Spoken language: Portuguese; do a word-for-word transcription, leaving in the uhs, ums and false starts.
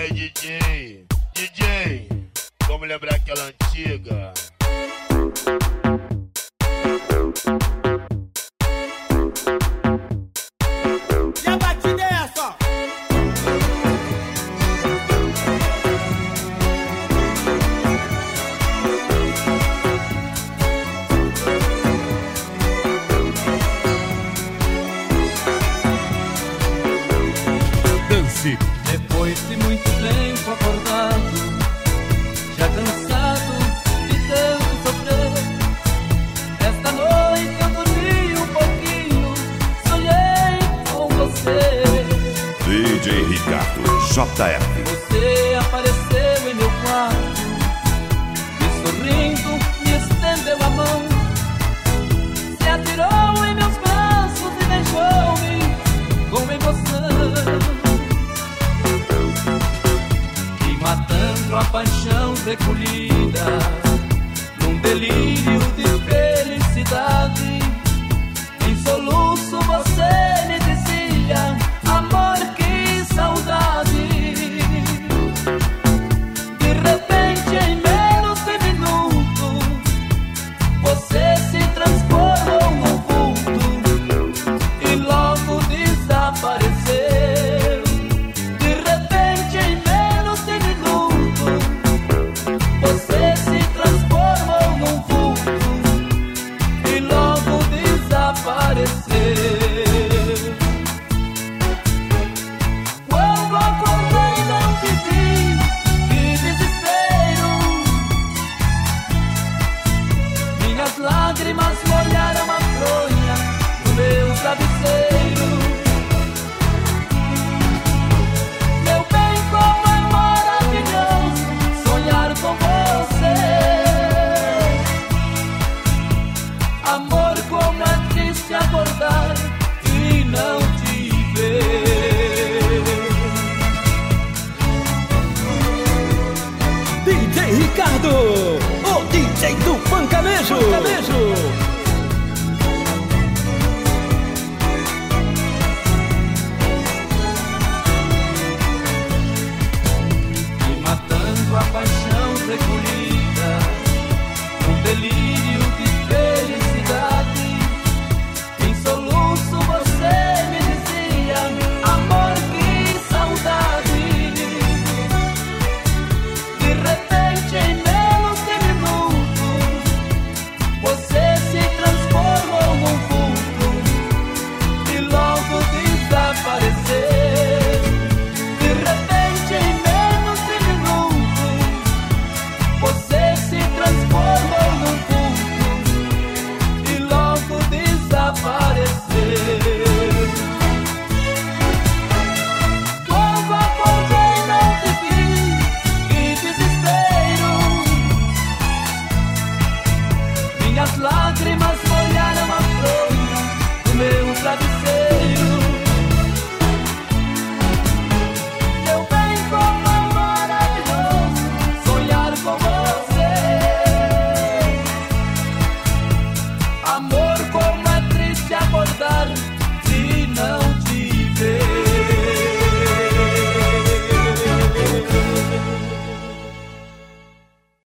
Ei, D J, D J, vamos lembrar aquela antiga. E a batida é essa? Dance. Depois de muito tempo acordado, já cansado de tanto sofrer, esta noite eu dormi um pouquinho, sonhei com você. D J Ricardo J F. Você apareceu em meu quarto e sorrindo me estendeu a mão, se atirou em meus braços e beijou-me com emoção. Matando a paixão recolhida,